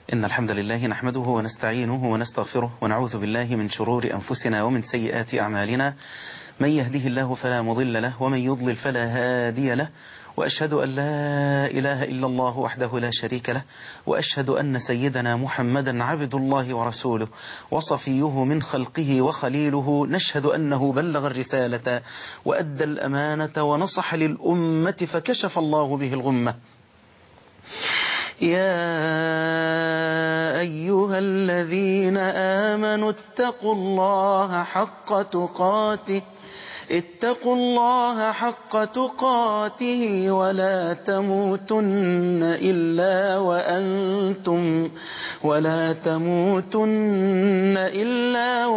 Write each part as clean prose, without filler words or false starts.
إن الحمد لله نحمده ونستعينه ونستغفره ونعوذ بالله من شرور أنفسنا ومن سيئات أعمالنا. من يهده الله فلا مضل له ومن يضلل فلا هادي له، وأشهد أن لا إله إلا الله وحده لا شريك له، وأشهد أن سيدنا محمدا عبد الله ورسوله وصفيه من خلقه وخليله. نشهد أنه بلغ الرسالة وأدى الأمانة ونصح للأمة فكشف الله به الغمة. يا أيها الذين آمنوا اتقوا الله حق تقاته ولا تموتن إلا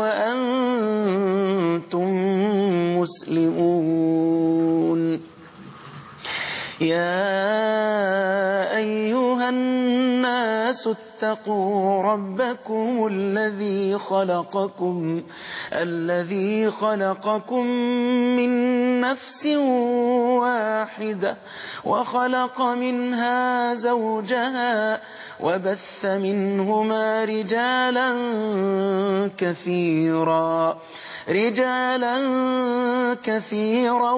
وأنتم مسلمون. يا أيها الناس اتقوا ربكم الذي خلقكم من نفس واحدة وخلق منها زوجها وبث منهما رجالا كثيرا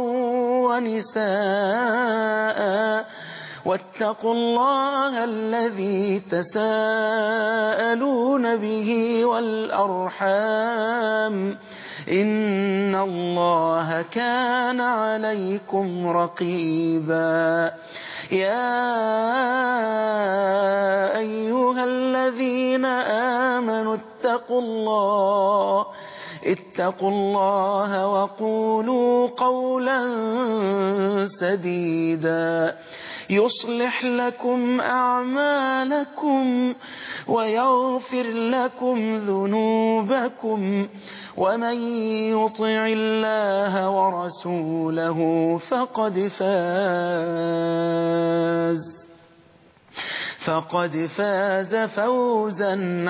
ونساء، واتقوا الله الذي تساءلون به والأرحام إن الله كان عليكم رقيبا. يا أيها الذين آمنوا اتقوا الله وقولوا قولا سديدا يصلح لكم أعمالكم ويغفر لكم ذنوبكم، ومن يطع الله ورسوله فقد فاز فوزا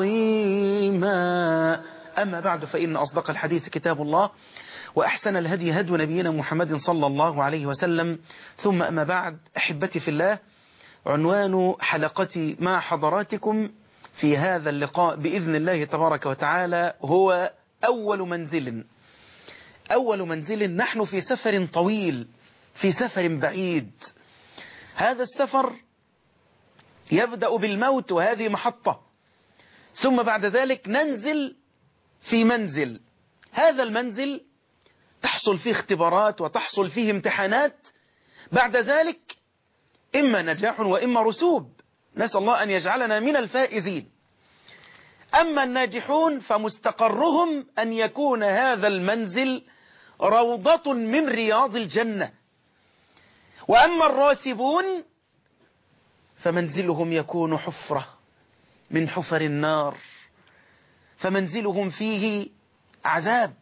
عظيما. أما بعد، فإن أصدق الحديث كتاب الله، وأحسن الهدي هدي نبينا محمد صلى الله عليه وسلم. ثم أما بعد، أحبتي في الله، عنوان حلقتي مع حضراتكم في هذا اللقاء بإذن الله تبارك وتعالى هو أول منزل. نحن في سفر طويل، في سفر بعيد. هذا السفر يبدأ بالموت، وهذه محطة، ثم بعد ذلك ننزل في منزل. هذا المنزل تحصل فيه اختبارات وتحصل فيه امتحانات، بعد ذلك إما نجاح وإما رسوب، نسأل الله أن يجعلنا من الفائزين. أما الناجحون فمستقرهم أن يكون هذا المنزل روضة من رياض الجنة، وأما الراسبون فمنزلهم يكون حفرة من حفر النار، فمنزلهم فيه عذاب.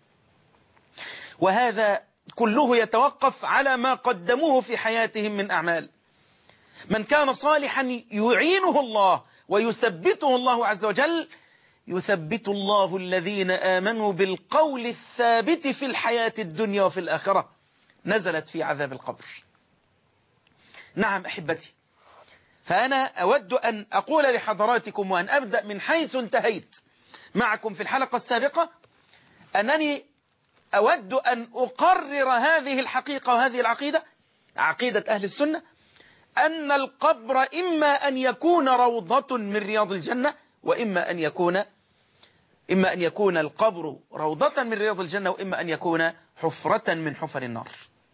وهذا كله يتوقف على ما قدموه في حياتهم من أعمال. من كان صالحا يعينه الله ويثبته الله عز وجل، يثبت الله الذين آمنوا بالقول الثابت في الحياة الدنيا وفي الآخرة. نزلت في عذاب القبر. نعم أحبتي، فأنا أود أن أقول لحضراتكم وأن أبدأ من حيث انتهيت معكم في الحلقة السابقة، أنني أود أن أقرر هذه الحقيقة وهذه العقيدة، عقيدة أهل السنة، أن القبر إما أن يكون روضة من رياض الجنة، وإما أن يكون القبر روضة من رياض الجنة، وإما أن يكون حفرة من حفر النار.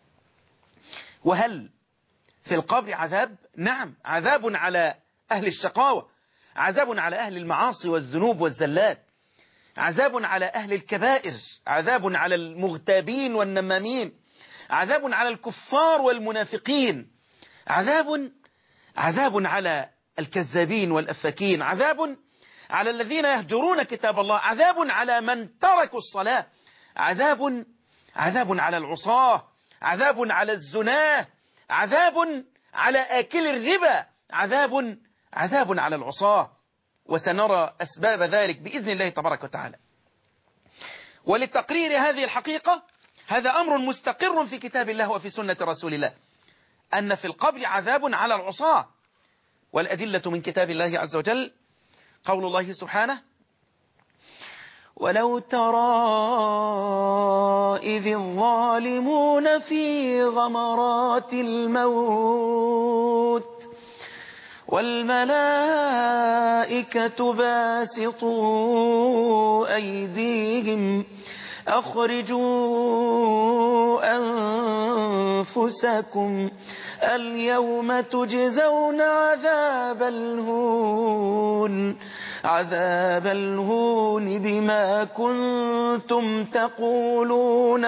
وهل في القبر عذاب؟ نعم، عذاب على أهل الشقاوة، عذاب على أهل المعاصي والذنوب والزلات، عذاب على أهل الكبائر، عذاب على المغتابين والنمامين، عذاب على الكفار والمنافقين، عذاب على الكذابين والأفاكين، عذاب على الذين يهجرون كتاب الله، عذاب على من تركوا الصلاة، عذاب على العصاة، عذاب على الزناه، عذاب على آكل الربا، عذاب على العصاة. وسنرى أسباب ذلك بإذن الله تبارك وتعالى. ولتقرير هذه الحقيقة، هذا أمر مستقر في كتاب الله وفي سنة رسول الله، أن في القبر عذاب على العصاة، والأدلة من كتاب الله عز وجل قول الله سبحانه: ولو ترى إذ الظالمون في غمرات الموت والملائكة باسطوا أيديهم أخرجوا أنفسكم اليوم تجزون عذاب الهون بما كنتم تقولون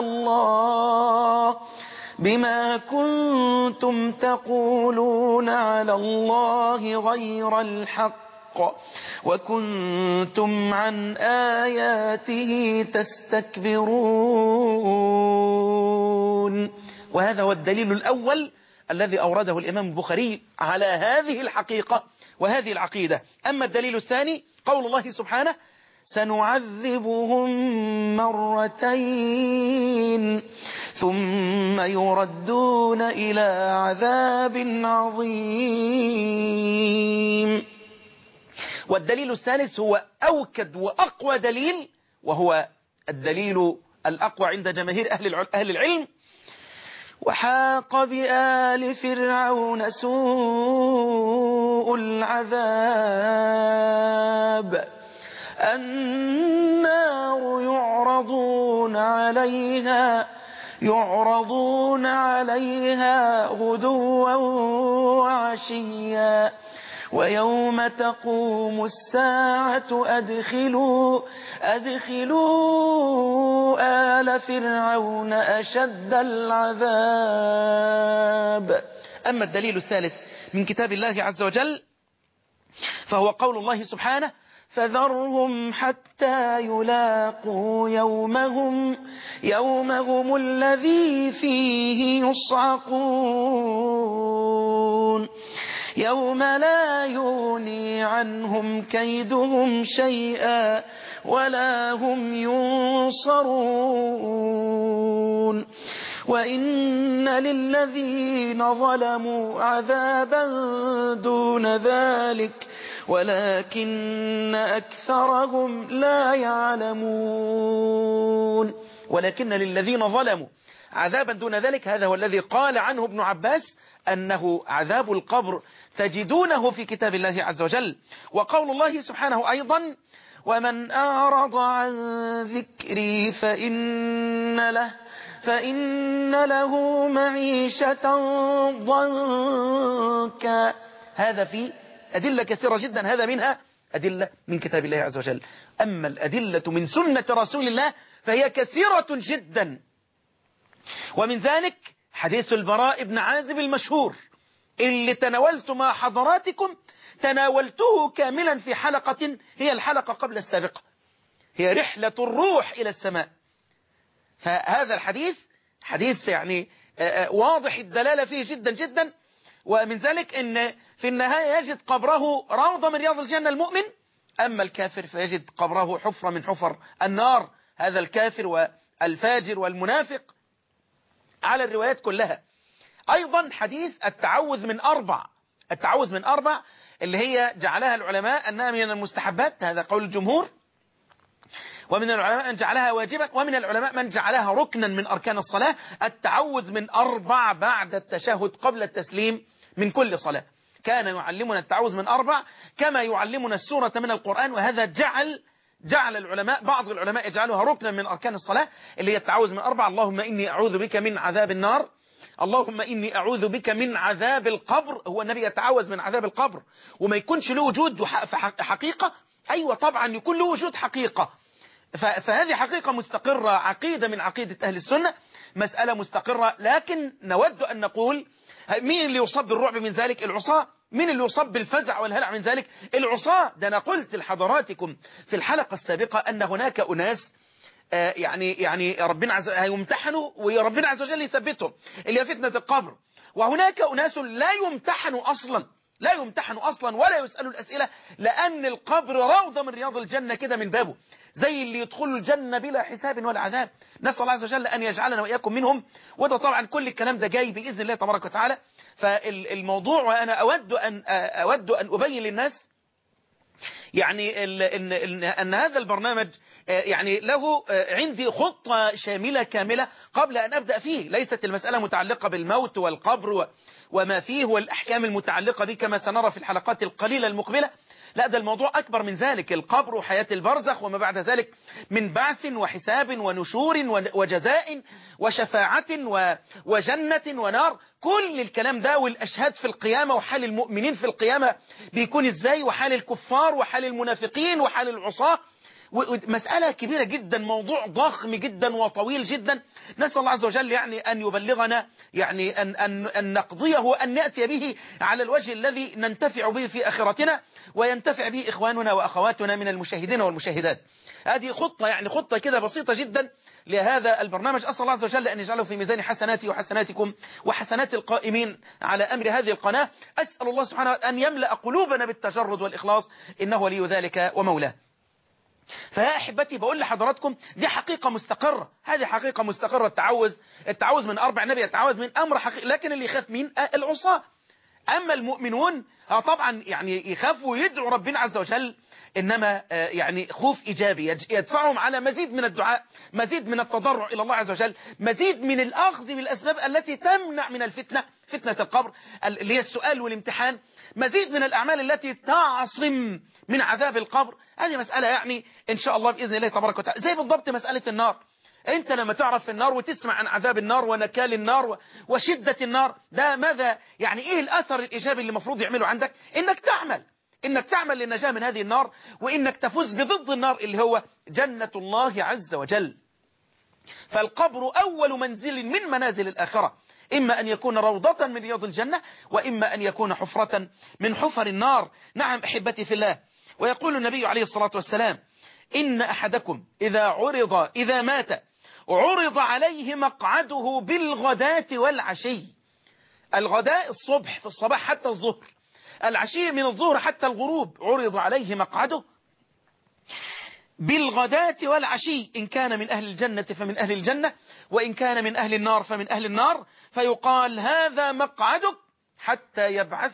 على الله غير الحق وكنتم عن آياته تستكبرون. وهذا هو الدليل الأول الذي أورده الإمام البخاري على هذه الحقيقة وهذه العقيدة. أما الدليل الثاني قول الله سبحانه: سنعذبهم مرتين ثم يردون إلى عذاب عظيم. والدليل الثالث هو أوكد وأقوى دليل، وهو الدليل الأقوى عند جماهير أهل العلم: وحاق بآل فرعون سوء العذاب النار يعرضون عليها غدوا وعشيا ويوم تقوم الساعة أدخلوا آل فرعون أشد العذاب. أما الدليل الثالث من كتاب الله عز وجل فهو قول الله سبحانه: فذرهم حتى يلاقوا يومهم الذي فيه يصعقون يوم لا يغني عنهم كيدهم شيئا ولا هم ينصرون وإن للذين ظلموا عذابا دون ذلك ولكن أكثرهم لا يعلمون. ولكن للذين ظلموا عذابا دون ذلك، هذا هو الذي قال عنه ابن عباس أنه عذاب القبر، تجدونه في كتاب الله عز وجل. وقول الله سبحانه أيضا: ومن أعرض عن ذكري فإن له معيشة ضنكا. هذا في أدلة كثيرة جدا، هذا منها أدلة من كتاب الله عز وجل. أما الأدلة من سنة رسول الله فهي كثيرة جدا، ومن ذلك حديث البراء بن عازب المشهور اللي تناولت مع حضراتكم، تناولته كاملا في حلقة هي الحلقة قبل السابقة، هي رحلة الروح إلى السماء. فهذا الحديث حديث يعني واضح الدلالة فيه جدا جدا. ومن ذلك أن في النهاية يجد قبره روضة من رياض الجنة المؤمن، أما الكافر فيجد قبره حفرة من حفر النار، هذا الكافر والفاجر والمنافق على الروايات كلها. أيضا حديث التعوذ من أربع اللي هي جعلها العلماء أنها من المستحبات، هذا قول الجمهور، ومن العلماء من جعلها واجبا، ومن العلماء من جعلها ركنا من أركان الصلاة. التعوذ من 4 بعد التشهد قبل التسليم من كل صلاة. كان يعلمنا التعوذ من 4 كما يعلمنا السورة من القرآن، وهذا جعل العلماء، بعض العلماء يجعلها ركنا من أركان الصلاة، اللي هي التعوذ من 4: اللهم إني أعوذ بك من عذاب النار، اللهم إني أعوذ بك من عذاب القبر. هو النبي يتعوذ من عذاب القبر وما يكونش له وجود حقيقة؟ أيوة طبعا يكون له وجود حقيقة. فهذه حقيقة مستقرة، عقيدة من عقيدة أهل السنة، مسألة مستقرة. لكن نود أن نقول مين اللي يصاب بالرعب من ذلك؟ العصاة. مين اللي يصاب بالفزع والهلع من ذلك؟ العصاة. ده أنا قلت لحضراتكم في الحلقة السابقة أن هناك أناس يعني ربنا هيمتحنوا وربنا عز وجل يثبتهم، اللي هي فتنة القبر. وهناك أناس لا يمتحنوا أصلا ولا يسألوا الأسئلة، لأن القبر روضة من رياض الجنة كده من بابه. زي اللي يدخلوا الجنة بلا حساب ولا عذاب. نسأل الله عز وجل أن يجعلنا وإياكم منهم. وده طبعا كل الكلام ده جاي بإذن الله تبارك وتعالى. فالموضوع، وأنا أود أن أبين للناس يعني أن هذا البرنامج يعني له عندي خطة شاملة كاملة قبل أن أبدأ فيه. ليست المسألة متعلقة بالموت والقبر وما فيه والأحكام المتعلقة به كما سنرى في الحلقات القليلة المقبلة. لا، ده الموضوع أكبر من ذلك. القبر وحياة البرزخ وما بعد ذلك من بعث وحساب ونشور وجزاء وشفاعة وجنة ونار. كل الكلام ده والأشهاد في القيامة وحال المؤمنين في القيامة بيكون إزاي، وحال الكفار وحال المنافقين وحال العصاة. مسألة كبيرة جدا، موضوع ضخم جدا وطويل جدا. نسأل الله عز وجل يعني أن يبلغنا، يعني أن نقضيه، أن نأتي به على الوجه الذي ننتفع به في آخرتنا وينتفع به إخواننا وأخواتنا من المشاهدين والمشاهدات. هذه خطة، يعني خطة كده بسيطة جدا لهذا البرنامج. أسأل الله عز وجل أن يجعله في ميزان حسناتي وحسناتكم وحسنات القائمين على أمر هذه القناة. أسأل الله سبحانه أن يملأ قلوبنا بالتجرد والإخلاص، إنه ولي ذلك ومولاه. فيا أحبتي، بقول لحضراتكم دي حقيقة مستقرة. هذه حقيقة مستقرة. التعوذ من 4 نبي، التعوذ من أمر حقيقي. لكن اللي يخاف مين؟ العصاة. أما المؤمنون طبعا يعني يخافوا ويدعوا ربنا عز وجل، إنما يعني خوف إيجابي يدفعهم على مزيد من الدعاء، مزيد من التضرع إلى الله عز وجل، مزيد من الأخذ بالأسباب التي تمنع من الفتنة، فتنة القبر اللي هي السؤال والامتحان، مزيد من الأعمال التي تعصم من عذاب القبر. هذه مسألة يعني إن شاء الله بإذن الله تبارك وتعالى. زي بالضبط مسألة النار. أنت لما تعرف في النار وتسمع عن عذاب النار ونكال النار وشدة النار، ده ماذا يعني؟ إيه الأثر الإيجابي اللي المفروض يعمله عندك؟ إنك تعمل للنجاة من هذه النار، وإنك تفوز بضد النار اللي هو جنة الله عز وجل. فالقبر أول منزل من منازل الآخرة، إما أن يكون روضة من رياض الجنة، وإما أن يكون حفرة من حفر النار. نعم أحبتي في الله. ويقول النبي عليه الصلاة والسلام: إن أحدكم إذا مات عرض عليه مقعده بالغداة والعشي. الغداء الصبح، في الصباح حتى الظهر، العشي من الظهر حتى الغروب، عرض عليه مقعده بالغداة والعشي. إن كان من أهل الجنة فمن أهل الجنة، وإن كان من أهل النار فمن أهل النار. فيقال: هذا مقعدك حتى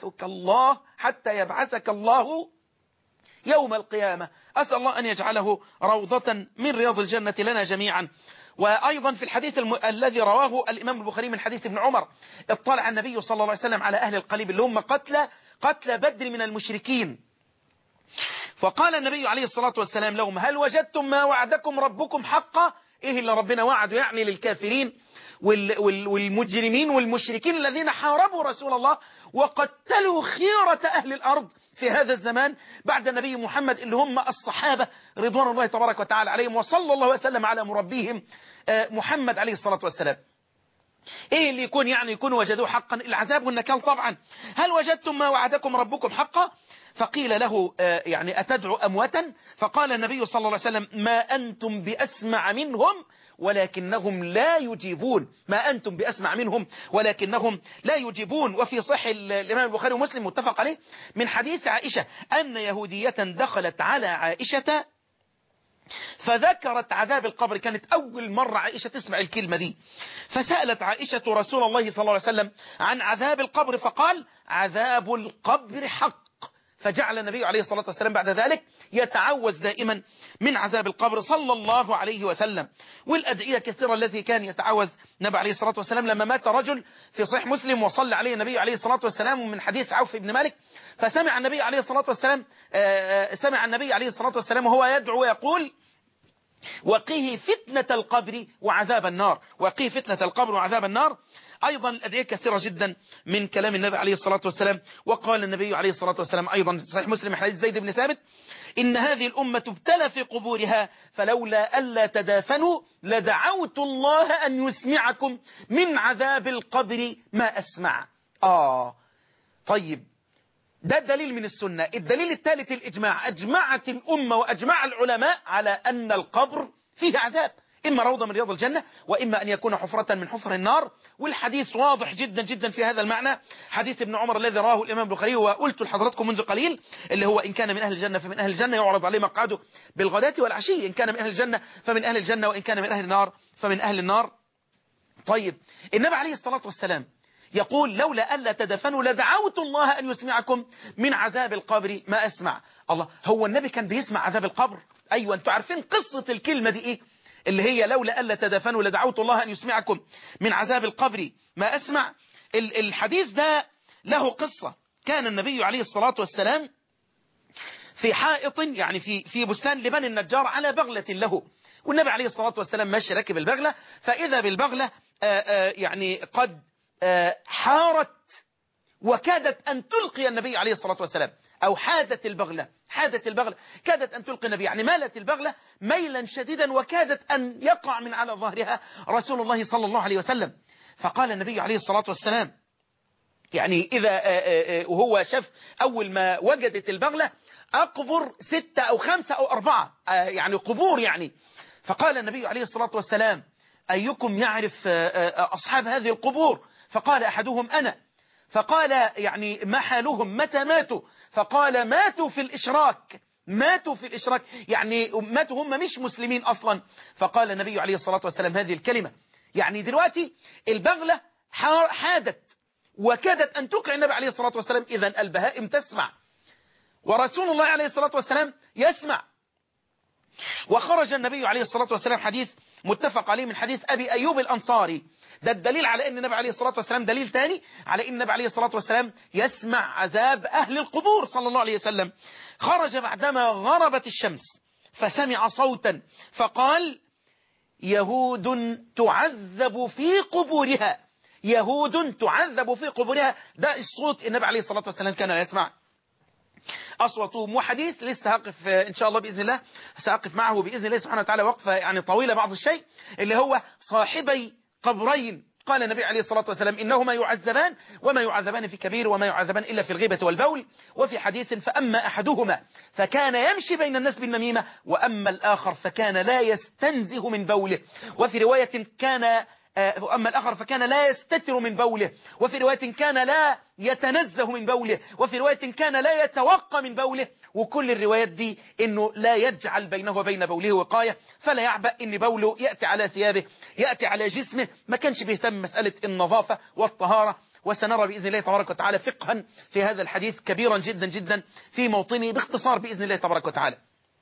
يبعثك الله يوم القيامة. أسأل الله أن يجعله روضة من رياض الجنة لنا جميعا. وأيضا في الحديث الذي رواه الإمام البخاري من حديث ابن عمر: اطلع النبي صلى الله عليه وسلم على أهل القليب اللي هم قتل بدر من المشركين، فقال النبي عليه الصلاة والسلام لهم: هل وجدتم ما وعدكم ربكم حقا؟ إيه اللي ربنا وعده يعني للكافرين والمجرمين والمشركين الذين حاربوا رسول الله وقتلوا خيرة أهل الأرض في هذا الزمان بعد النبي محمد، اللي هم الصحابة رضوان الله تبارك وتعالى عليهم، وصلى الله وسلم على مربيهم محمد عليه الصلاة والسلام. ايه اللي يكون وجدوه حقا؟ العذاب والنكال طبعا. هل وجدتم ما وعدكم ربكم حقا؟ فقيل له يعني أتدعو أمواتا؟ فقال النبي صلى الله عليه وسلم: ما أنتم بأسمع منهم ولكنهم لا يجيبون. ما أنتم بأسمع منهم ولكنهم لا يجيبون. وفي صحيح الإمام البخاري ومسلم متفق عليه من حديث عائشة أن يهودية دخلت على عائشة فذكرت عذاب القبر. كانت أول مرة عائشة تسمع الكلمة دي، فسألت عائشة رسول الله صلى الله عليه وسلم عن عذاب القبر، فقال: عذاب القبر حق. فجعل النبي عليه الصلاة والسلام بعد ذلك يتعوذ دائما من عذاب القبر صلى الله عليه وسلم. والأدعية كثيرة التي كان يتعوذ النبي عليه الصلاة والسلام. لما مات رجل في صحيح مسلم وصلى عليه النبي عليه الصلاة والسلام من حديث عوف بن مالك، فسمع النبي عليه الصلاة والسلام وهو يدعو ويقول: وقيه فتنة القبر وعذاب النار، وقيه فتنة القبر وعذاب النار. أيضا الأدعية كثيرة جدا من كلام النبي عليه الصلاة والسلام. وقال النبي عليه الصلاة والسلام أيضا صحيح مسلم حديث زيد بن ثابت: إن هذه الأمة ابتلى في قبورها فلولا ألا تدافنوا لدعوت الله أن يسمعكم من عذاب القبر ما أسمع. طيب، ده الدليل من السنة. الدليل الثالث الإجماع. أجمعت الأمة وأجمع العلماء على أن القبر فيه عذاب. إما روضة من رياض الجنة وإما أن يكون حفرة من حفر النار. والحديث واضح جدا جدا في هذا المعنى، حديث ابن عمر الذي رواه الإمام البخاري وقلت لحضراتكم منذ قليل، اللي هو إن كان من أهل الجنة فمن أهل الجنة يعرض عليه مقعده بالغداة والعشي، إن كان من أهل الجنة فمن أهل الجنة، وإن كان من أهل النار فمن أهل النار. طيب النبي عليه الصلاة والسلام يقول لولا ألا تدفنوا لدعوت الله أن يسمعكم من عذاب القبر ما أسمع. الله، هو النبي كان بيسمع عذاب القبر؟ أيوة، أنتوا عارفين قصة الكلمة دي إيه، اللي هي لولا ألا تدفنوا لدعوت الله أن يسمعكم من عذاب القبر ما أسمع. الحديث ده له قصة. كان النبي عليه الصلاة والسلام في حائط، يعني في بستان لبني النجار على بغلة له، والنبي عليه الصلاة والسلام ماشي راكب البغلة، فإذا بالبغلة يعني قد حارت وكادت أن تلقي النبي عليه الصلاة والسلام، أو حادت البغلة كادت أن تلقي النبي، يعني مالت البغلة ميلا شديدا وكادت أن يقع من على ظهرها رسول الله صلى الله عليه وسلم. فقال النبي عليه الصلاة والسلام، يعني إذا وهو شاف أول ما وجدت البغلة أقبر 6 أو 5 أو 4 يعني قبور يعني. فقال النبي عليه الصلاة والسلام أيكم يعرف أصحاب هذه القبور؟ فقال أحدهم أنا. فقال يعني ما حالهم متى ماتوا؟ فقال ماتوا في الإشراك، يعني ماتوا هم مش مسلمين أصلا. فقال النبي عليه الصلاة والسلام هذه الكلمة، يعني دلوقتي البغلة حادت وكادت أن توقع النبي عليه الصلاة والسلام، إذن البهائم تسمع ورسول الله عليه الصلاة والسلام يسمع. وخرج النبي عليه الصلاة والسلام، حديث متفق عليه من حديث أبي أيوب الأنصاري، ده الدليل على أن النبي عليه الصلاة والسلام، دليل ثاني على أن النبي عليه الصلاة والسلام يسمع عذاب أهل القبور صلى الله عليه وسلم. خرج بعدما غربت الشمس فسمع صوتا فقال يهود تعذب في قبورها، يهود تعذب في قبورها. ده الصوت النبي عليه الصلاة والسلام كان يسمع أصواتهم. وحديث لسه هقف إن شاء الله بإذن الله، سأقف معه بإذن الله سبحانه وتعالى وقفة يعني طويلة بعض الشيء، اللي هو صاحبي قبرين. قال النبي عليه الصلاة والسلام إنهما يعذبان وما يعذبان في كبير وما يعذبان إلا في الغيبة والبول. وفي حديث فأما أحدهما فكان يمشي بين الناس بالنميمة وأما الآخر فكان لا يستنزه من بوله. وفي رواية أما الآخر فكان لا يستتر من بوله. وفي رواية كان لا يتنزه من بوله. وفي رواية كان لا يتوقى من بوله. وكل الروايات دي إنه لا يجعل بينه وبين بوله وقاية، فلا يعبأ إن بوله يأتي على ثيابه يأتي على جسمه. ما كانش بيهتم مسألة النظافة والطهارة. وسنرى بإذن الله تبارك وتعالى فقها في هذا الحديث كبيرا جدا جدا في موطنه باختصار بإذن الله تبارك وتعالى.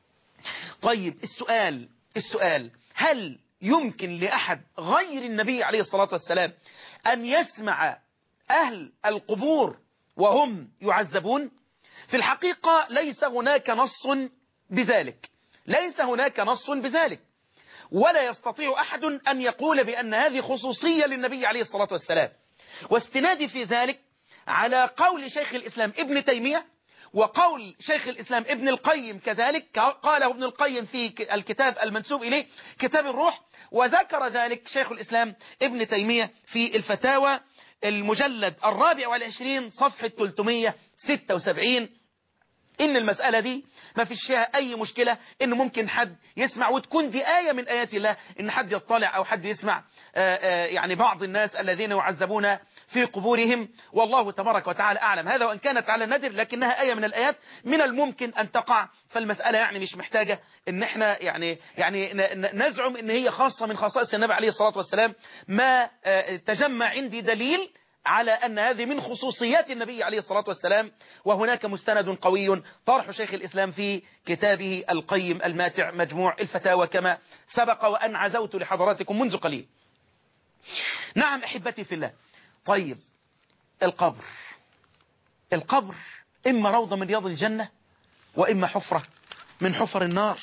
طيب السؤال هل يمكن لأحد غير النبي عليه الصلاة والسلام أن يسمع أهل القبور وهم يعذبون؟ في الحقيقة ليس هناك نص بذلك، ولا يستطيع أحد أن يقول بأن هذه خصوصية للنبي عليه الصلاة والسلام. واستنادي في ذلك على قول شيخ الإسلام ابن تيمية وقول شيخ الإسلام ابن القيم كذلك، قاله ابن القيم في الكتاب المنسوب إليه كتاب الروح، وذكر ذلك شيخ الإسلام ابن تيمية في الفتاوى المجلد 24 صفحة 376، إن المسألة دي ما فيش فيها أي مشكلة، إن ممكن حد يسمع وتكون دي آية من آيات الله، إن حد يطلع أو حد يسمع يعني بعض الناس الذين يعذبون في قبورهم، والله تبارك وتعالى أعلم. هذا وإن كانت على النادر لكنها آية من الآيات من الممكن أن تقع. فالمسألة يعني مش محتاجة إن احنا يعني نزعم إن هي خاصة من خصائص النبي عليه الصلاة والسلام. ما تجمع عندي دليل على أن هذه من خصوصيات النبي عليه الصلاة والسلام. وهناك مستند قوي طرح شيخ الإسلام في كتابه القيم الماتع مجموع الفتاوى كما سبق وأن عزوت لحضراتكم منذ قليل. نعم أحبتي في الله. طيب القبر إما روضة من رياض الجنة وإما حفرة من حفر النار.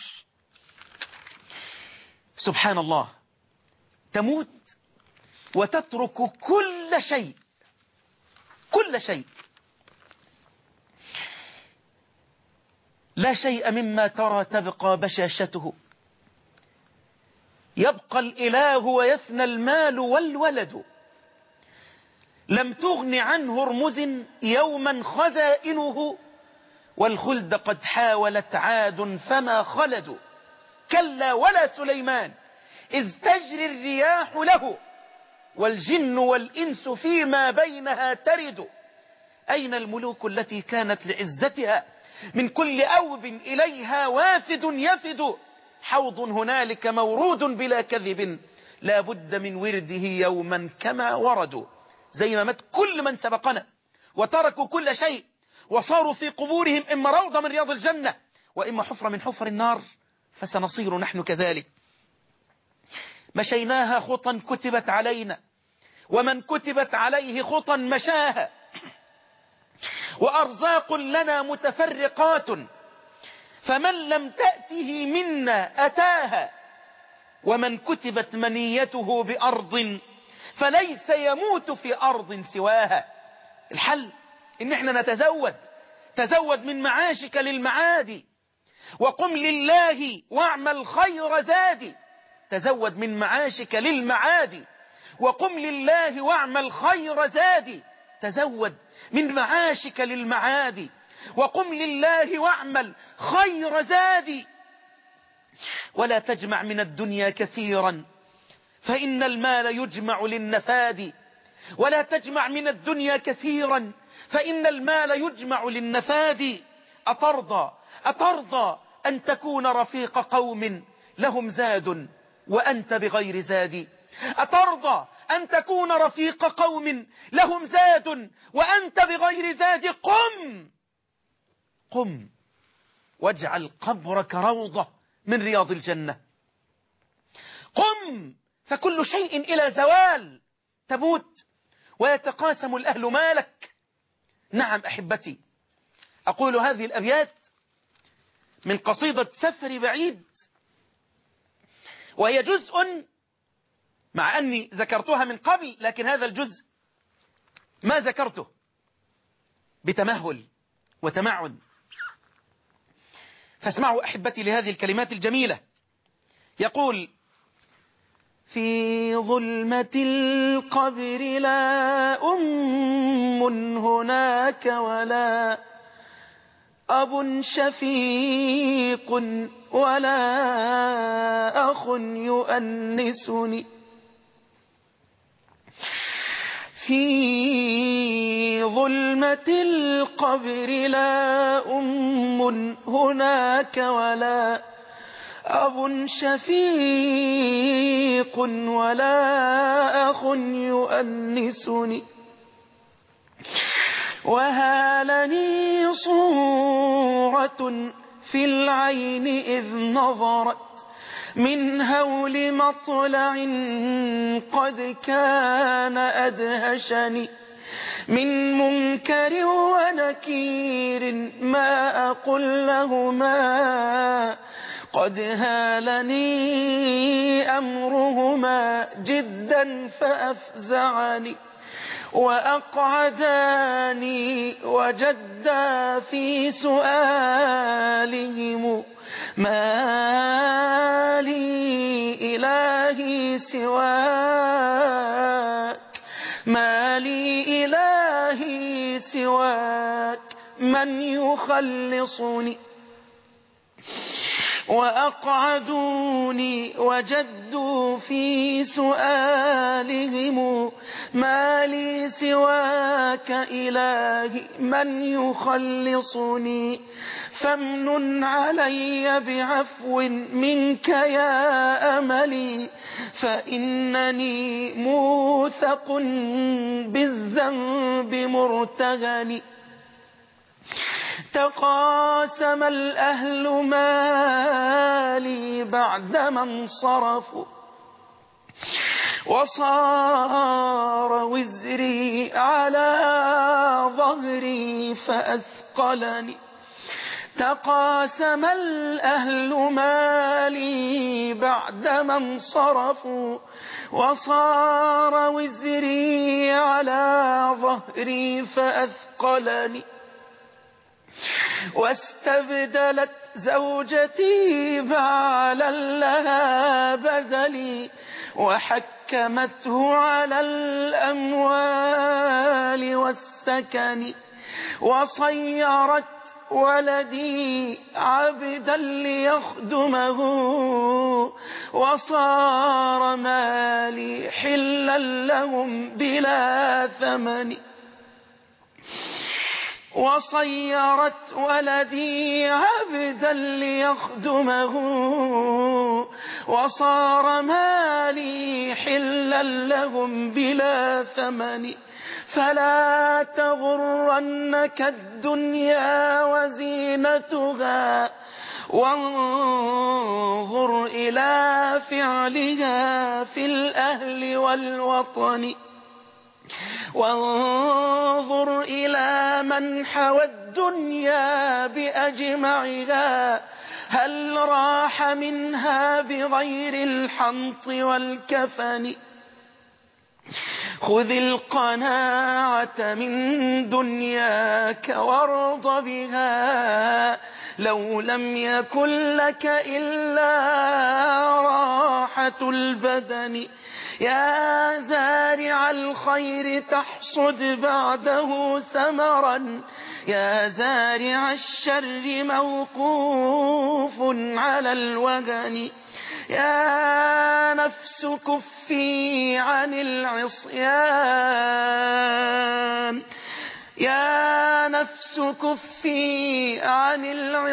سبحان الله، تموت وتترك كل شيء لا شيء مما ترى تبقى بشاشته، يبقى الإله ويفنى المال والولد، لم تغن عنه هرمز يوما خزائنه، والخلد قد حاولت عاد فما خلدوا. كلا ولا سليمان إذ تجري الرياح له والجن والإنس فيما بينها ترد. أين الملوك التي كانت لعزتها من كل أوب إليها وافد يفد. حوض هنالك مورود بلا كذب لا بد من ورده يوما كما وردوا. زي ما مات كل من سبقنا وتركوا كل شيء وصاروا في قبورهم إما روضة من رياض الجنة وإما حفرة من حفر النار، فسنصير نحن كذلك. مشيناها خطا كتبت علينا ومن كتبت عليه خطا مشاها، وأرزاق لنا متفرقات فمن لم تأته منا أتاها، ومن كتبت منيته بأرض فليس يموت في أرض سواها. الحل إن احنا تزود من معاشك للمعاد وقم لله واعمل خير زاد. تزود من معاشك للمعاد وقم لله واعمل خير زاد. تزود من معاشك للمعاد وقم لله واعمل خير زاد. ولا تجمع من الدنيا كثيرا فإن المال يجمع للنفاد. ولا تجمع من الدنيا كثيرا فإن المال يجمع للنفاد. أترضى أن تكون رفيق قوم لهم زاد وأنت بغير زاد؟ أترضى أن تكون رفيق قوم لهم زاد وأنت بغير زاد؟ قم واجعل قبرك روضة من رياض الجنة. قم فكل شيء إلى زوال. تموت ويتقاسم الأهل مالك. نعم أحبتي، أقول هذه الأبيات من قصيدة سفر بعيد، وهي جزء مع أني ذكرتها من قبل، لكن هذا الجزء ما ذكرته بتمهل وتمعن. فاسمعوا أحبتي لهذه الكلمات الجميلة. يقول: في ظلمة القبر لا أم هناك ولا أب شفيق ولا أخ يؤنسني. في ظلمة القبر لا أم هناك ولا أب شفيق ولا أخ يؤنسني. وهالني صورة في العين إذ نظرت من هول مطلع قد كان أدهشني. من منكر ونكير ما أقل لهما قد هالني أمرهما جدا فأفزعني. وأقعداني وجدا في سؤالهم ما لي إلهي سواك. ما لي إلهي سواك من يخلصني. وأقعدوني وجدوا في سؤالهم ما لي سواك إلهي من يخلصني. فامنن علي بعفو منك يا أملي فإنني موثق بالذنب مرتهن. تقاسم الأهل مالي بعدما انصرفوا وصار وزري على ظهري فأثقلني. تقاسم الأهل مالي بعدما انصرفوا وصار وزري على ظهري فأثقلني. واستبدلت زوجتي بعلا لها بدلي وحكمته على الأموال والسكن. وصيرت ولدي عبدا ليخدمه وصار مالي حلا لهم بلا ثمن. وصيرت ولدي عبدا ليخدمه وصار مالي حلا لهم بلا ثمن. فلا تغرنك الدنيا وزينتها وانظر إلى فعلها في الأهل والوطن. وانظر إلى من حوى الدنيا بأجمعها هل راح منها بغير الحنط والكفن. خذ القناعة من دنياك وارض بها لو لم يكن لك إلا راحة البدن. يا زارع الخير تحصد بعده ثمرا يا زارع الشر موقوف على الوهن. يا نفس كفي عن العصيان يا نفس كفي عن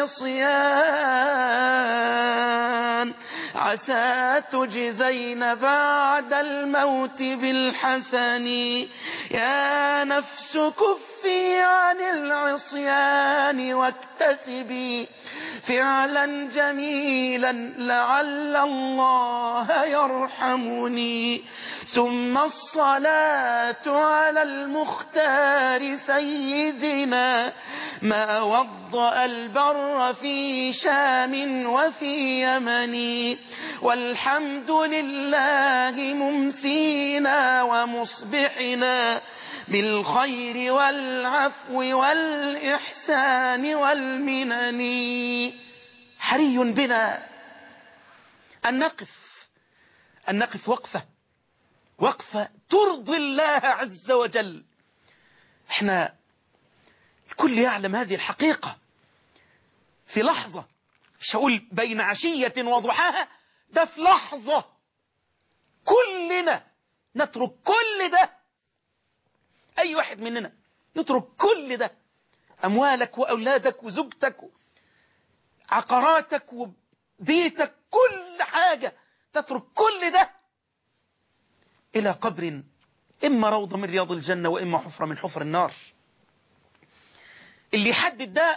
العصيان عسى تجزين بعد الموت بالحسن. يا نفس كفي عن العصيان واكتسبي فعلا جميلا لعل الله يرحمني. ثم الصلاة على المختار سيدنا ما وضأ البر في شام وفي يمن. والحمد لله ممسينا ومصبحنا بالخير والعفو والإحسان والمنن. حري بنا أن نقف وقفة ترضي الله عز وجل. احنا الكل يعلم هذه الحقيقة. في لحظة، مش هقول بين عشية وضحاها، ده في لحظة كلنا نترك كل ده. أي واحد مننا يترك كل ده، أموالك وأولادك وزوجتك عقاراتك وبيتك، كل حاجة تترك كل ده إلى قبر إما روضة من رياض الجنة وإما حفرة من حفر النار. اللي يحدد ده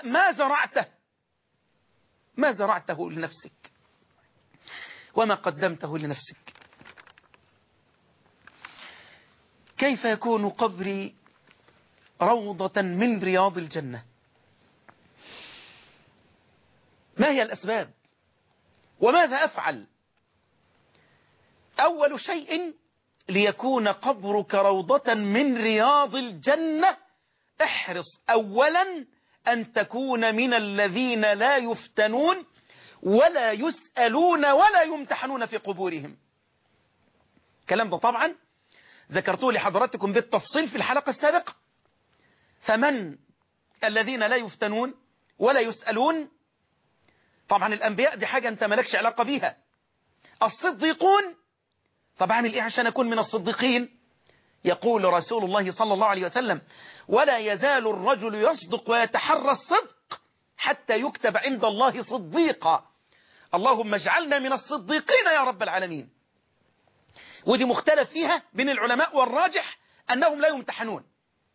ما زرعته لنفسك وما قدمته لنفسك. كيف يكون قبري روضة من رياض الجنة؟ ما هي الأسباب وماذا أفعل؟ أول شيء ليكون قبرك روضة من رياض الجنة احرص أولا أن تكون من الذين لا يفتنون ولا يسألون ولا يمتحنون في قبورهم. الكلام ده طبعا ذكرته لحضراتكم بالتفصيل في الحلقة السابقة. فمن الذين لا يفتنون ولا يسألون؟ طبعا الأنبياء دي حاجة أنت مالكش علاقة بيها. الصديقون، طب أعمل إيه عشان أكون من الصديقين؟ يقول رسول الله صلى الله عليه وسلم: ولا يزال الرجل يصدق ويتحرى الصدق حتى يكتب عند الله صديقا. اللهم اجعلنا من الصديقين يا رب العالمين. ودي مختلف فيها بين العلماء، والراجح أنهم لا يمتحنون.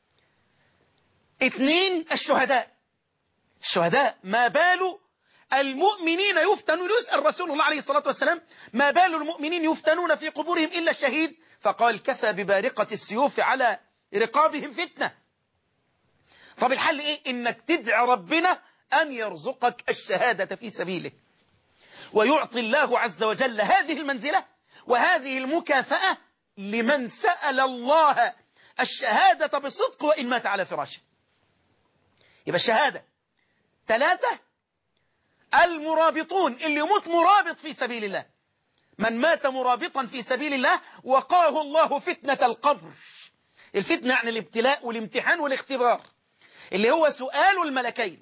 2 الشهداء ما بال المؤمنين يفتنون؟ يسأل رسول الله عليه الصلاة والسلام: ما بال المؤمنين يفتنون في قبورهم إلا الشهيد؟ فقال: كفى ببارقة السيوف على رقابهم فتنة. طب الحل إيه؟ إنك تدعي ربنا أن يرزقك الشهادة في سبيله، ويعطي الله عز وجل هذه المنزلة وهذه المكافأة لمن سأل الله الشهادة بصدق وإن مات على فراشه. يبقى الشهادة. 3 المرابطون، اللي يموت مرابط في سبيل الله. من مات مرابطا في سبيل الله وقاه الله فتنة القبر. الفتنة يعني الابتلاء والامتحان والاختبار. اللي هو سؤال الملكين.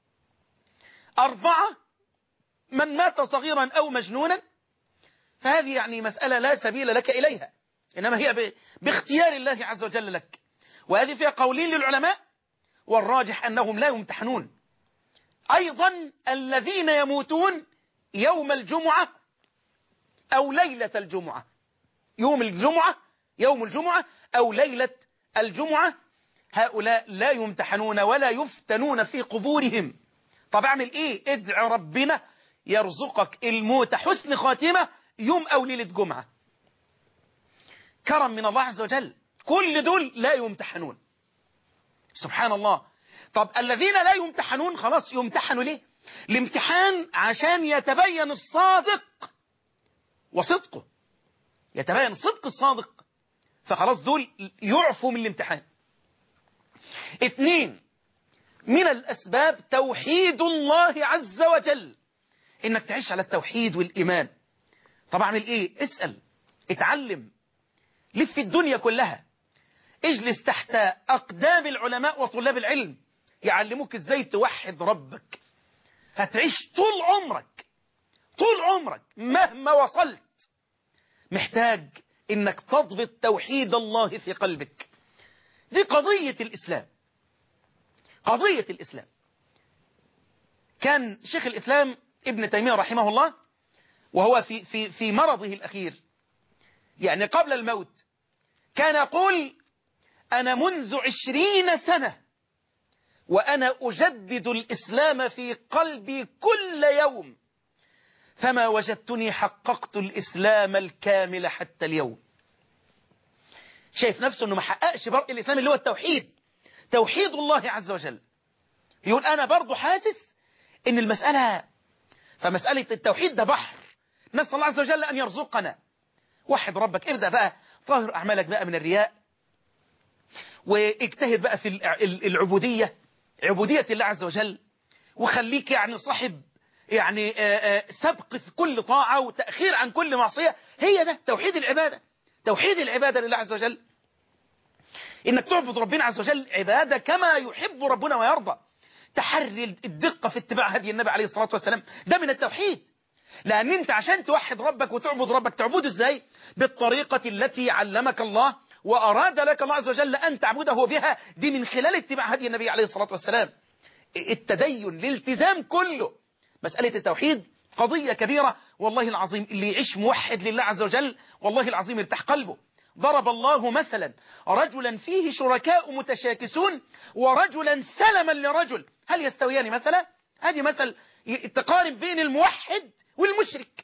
4 من مات صغيرا أو مجنونا، فهذه يعني مسألة لا سبيل لك إليها، إنما هي باختيار الله عز وجل لك، وهذه فيها قولين للعلماء، والراجح أنهم لا يمتحنون. أيضا الذين يموتون يوم الجمعة أو ليلة الجمعة، يوم الجمعة أو ليلة الجمعة، هؤلاء لا يمتحنون ولا يفتنون في قبورهم. طب أعمل إيه؟ ادع ربنا يرزقك الموت حسن خاتمة يوم أو ليلة جمعة، كرم من الله عز وجل. كل دول لا يمتحنون، سبحان الله. طب الذين لا يمتحنون خلاص يمتحنوا ليه؟ الامتحان عشان يتبين الصادق وصدقه، يتبين صدق الصادق، فخلاص دول يعفوا من الامتحان. 2 من الأسباب توحيد الله عز وجل، إنك تعيش على التوحيد والإيمان. طب أعمل إيه؟ اسأل، اتعلم، لف الدنيا كلها، اجلس تحت أقدام العلماء وطلاب العلم يعلموك إزاي توحد ربك. هتعيش طول عمرك مهما وصلت محتاج إنك تضبط توحيد الله في قلبك. دي قضية الإسلام. كان شيخ الإسلام ابن تيمية رحمه الله وهو في مرضه الأخير، يعني قبل الموت، كان يقول: أنا منذ 20 سنة وأنا أجدد الإسلام في قلبي كل يوم، فما وجدتني حققت الإسلام الكامل حتى اليوم. شايف نفسه أنه ما حققش برء الإسلام اللي هو التوحيد، توحيد الله عز وجل. يقول أنا برضو حاسس أن المسألة، فمسألة التوحيد ده بحر، نسأل الله عز وجل أن يرزقنا. وحد ربك، ابدأ بقى طاهر أعمالك بقى من الرياء، واجتهد بقى في عبودية الله عز وجل، وخليك يعني صاحب يعني سبق في كل طاعة وتأخير عن كل معصية. هي ده توحيد العبادة لله عز وجل، إنك تعبد ربنا عز وجل عبادة كما يحب ربنا ويرضى. تحري الدقة في اتباع هدي النبي عليه الصلاة والسلام، ده من التوحيد. لأن أنت عشان توحد ربك وتعبد ربك تعبده إزاي؟ بالطريقة التي علمك الله وأراد لك الله عز وجل أن تعبده بها، دي من خلال اتباع هدي النبي عليه الصلاة والسلام. التدين، الالتزام كله. مسألة التوحيد قضية كبيرة والله العظيم. اللي يعيش موحد لله عز وجل والله العظيم يرتاح قلبه. ضرب الله مثلا رجلا فيه شركاء متشاكسون ورجلا سلما لرجل، هل يستويان مثلا؟ هذه مثل تقارن بين الموحد والمشرك.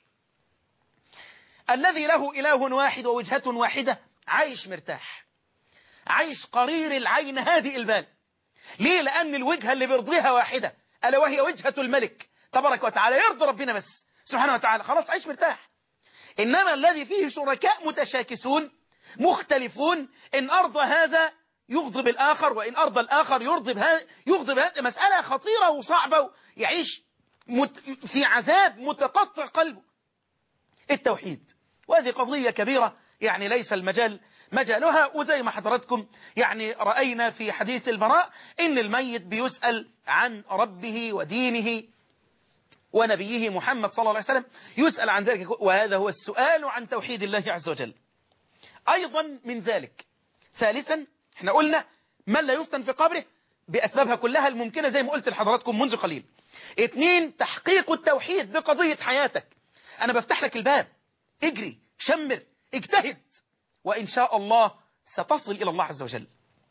الذي له إله واحد ووجهة واحدة عايش مرتاح، عايش قرير العين هادئ البال. ليه؟ لأن الوجهة اللي بيرضيها واحدة، ألا وهي وجهة الملك تبارك وتعالى، يرضي ربنا بس سبحانه وتعالى، خلاص عايش مرتاح. إنما الذي فيه شركاء متشاكسون مختلفون، إن أرضى هذا يغضب الآخر، وإن أرضى الآخر يغضب هذا. مسألة خطيرة وصعبة، يعيش في عذاب متقطع قلبه. التوحيد، وهذه قضية كبيرة يعني ليس المجال مجالها. وزي ما حضراتكم يعني رأينا في حديث البراء إن الميت بيسأل عن ربه ودينه ونبيه محمد صلى الله عليه وسلم، يسأل عن ذلك، وهذا هو السؤال عن توحيد الله عز وجل. أيضا من ذلك، ثالثا احنا قلنا من لا يفتن في قبره بأسبابها كلها الممكنة زي ما قلت لحضراتكم منذ قليل. 2 تحقيق التوحيد بقضية حياتك. أنا بفتح لك الباب، اجري، شمر، اجتهد، وإن شاء الله ستصل إلى الله عز وجل.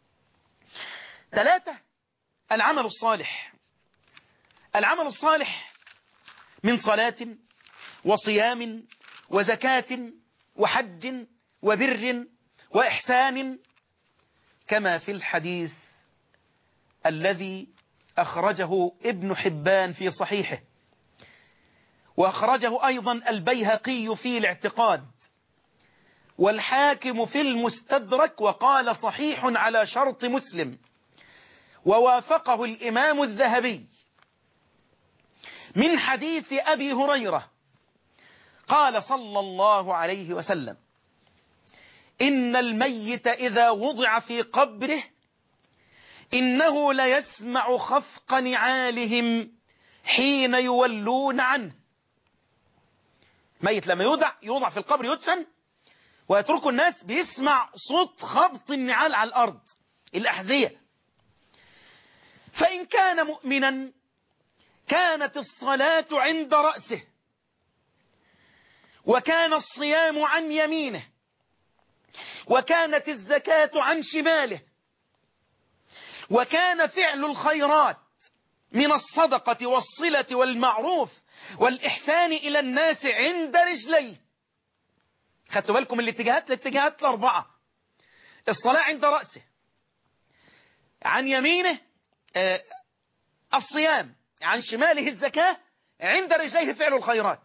3 العمل الصالح. العمل الصالح من صلاة وصيام وزكاة وحج وبر وإحسان، كما في الحديث الذي أخرجه ابن حبان في صحيحه، وأخرجه أيضا البيهقي في الاعتقاد، والحاكم في المستدرك، وقال صحيح على شرط مسلم، ووافقه الإمام الذهبي، من حديث أبي هريرة قال صلى الله عليه وسلم: إن الميت إذا وضع في قبره إنه ليسمع خفق نعالهم حين يولون عنه. ميت لما يوضع في القبر يدفن ويتركوا الناس بيسمع صوت خبط النعال على الأرض، الأحذية. فإن كان مؤمنا كانت الصلاة عند رأسه، وكان الصيام عن يمينه، وكانت الزكاة عن شماله، وكان فعل الخيرات من الصدقة والصلة والمعروف والإحسان إلى الناس عند رجليه. خدتوا بالكم الاتجاهات الأربعة. الصلاة عند رأسه، عن يمينه الصيام، عن شماله الزكاة، عند رجليه فعل الخيرات.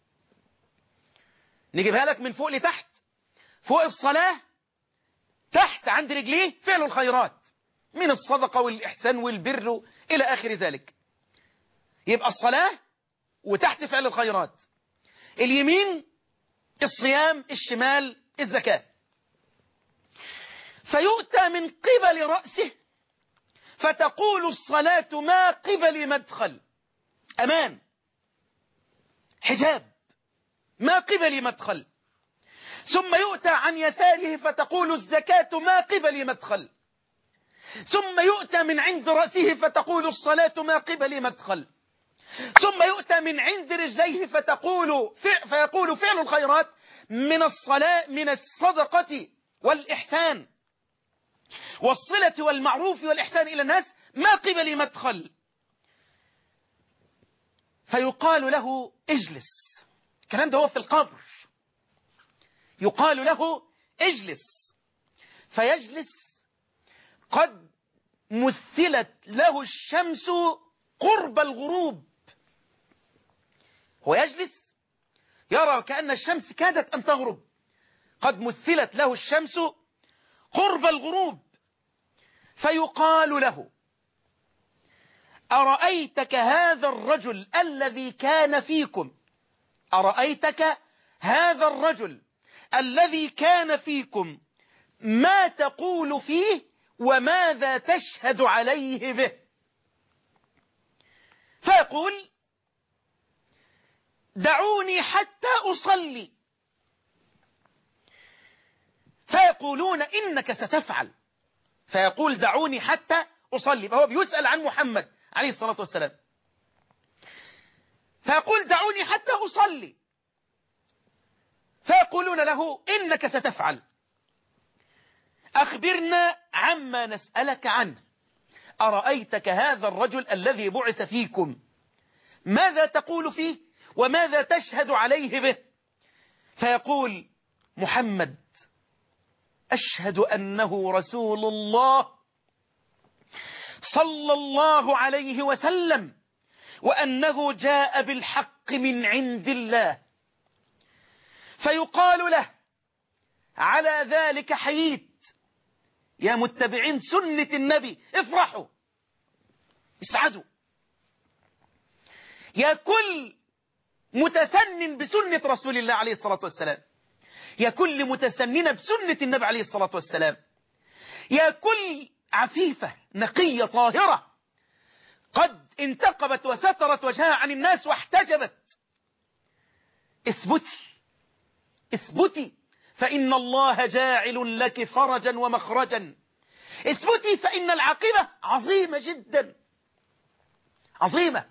نجيبها لك من فوق لتحت. فوق الصلاة، تحت عند رجليه فعل الخيرات من الصدقة والإحسان والبر إلى آخر ذلك. يبقى الصلاة وتحت فعل الخيرات، اليمين الصيام، الشمال الزكاة. فيؤتى من قبل رأسه فتقول الصلاة ما قبل مدخل، أمان، حجاب، ما قبل مدخل. ثم يؤتى عن يساره فتقول الزكاة ما قبل مدخل. ثم يؤتى من عند رأسه فتقول الصلاة ما قبل مدخل. ثم يؤتى من عند رجليه فيقول فعل الخيرات من الصلاة، من الصدقة والإحسان والصلة والمعروف والإحسان إلى الناس ما قبل مدخل. فيقال له اجلس. الكلام ده هو في القبر. يقال له اجلس، فيجلس. قد مثلت له الشمس قرب الغروب. هو يجلس يرى كأن الشمس كادت أن تغرب. قد مثلت له الشمس قرب الغروب. فيقال له أرأيتك هذا الرجل الذي كان فيكم، أرأيتك هذا الرجل الذي كان فيكم ما تقول فيه وماذا تشهد عليه به؟ فيقول دعوني حتى أصلي. فيقولون إنك ستفعل. فيقول دعوني حتى أصلي، فهو بيسأل عن محمد عليه الصلاة والسلام. فيقول دعوني حتى أصلي. فيقولون له إنك ستفعل. أخبرنا عما نسألك عنه. أرأيتك هذا الرجل الذي بعث فيكم ماذا تقول فيه وماذا تشهد عليه به؟ فيقول محمد أشهد أنه رسول الله صلى الله عليه وسلم، وأنه جاء بالحق من عند الله. فيقال له على ذلك حييت يا متبعين سنة النبي، افرحوا اسعدوا. يا كل متسنن بسنة رسول الله عليه الصلاة والسلام، يا كل متسننة بسنة النبي عليه الصلاة والسلام، يا كل عفيفة نقية طاهرة قد انتقبت وسترت وجهها عن الناس واحتجبت، اثبتي فإن الله جاعل لك فرجا ومخرجا. اثبتي فإن العاقبة عظيمة جدا، عظيمة.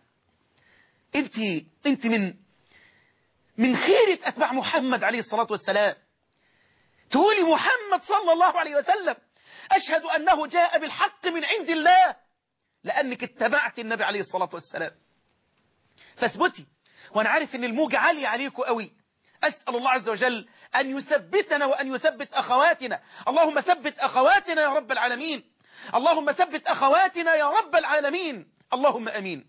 انت من خيرة أتباع محمد عليه الصلاة والسلام. تقولي محمد صلى الله عليه وسلم أشهد أنه جاء بالحق من عند الله، لأنك اتبعت النبي عليه الصلاة والسلام. فاثبتي. وأنا عارف أن الموجة عالية عليكم قوي. أسأل الله عز وجل أن يثبتنا وأن يثبت أخواتنا. اللهم ثبت أخواتنا يا رب العالمين. اللهم ثبت أخواتنا يا رب العالمين. اللهم أمين.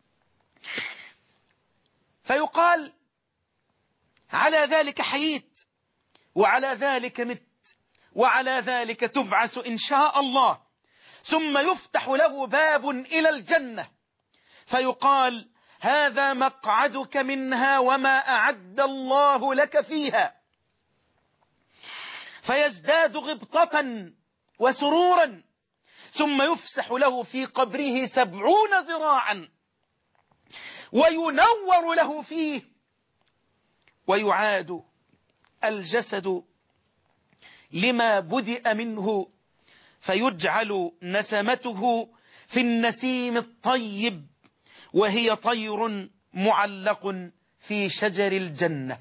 فيقال على ذلك حييت وعلى ذلك مت وعلى ذلك تبعث إن شاء الله. ثم يفتح له باب إلى الجنة فيقال هذا مقعدك منها وما أعد الله لك فيها. فيزداد غبطة وسرورا ثم يفسح له في قبره 70 ذراعا وينور له فيه، ويعاد الجسد لما بدأ منه، فيجعل نسمته في النسيم الطيب، وهي طير معلق في شجر الجنة.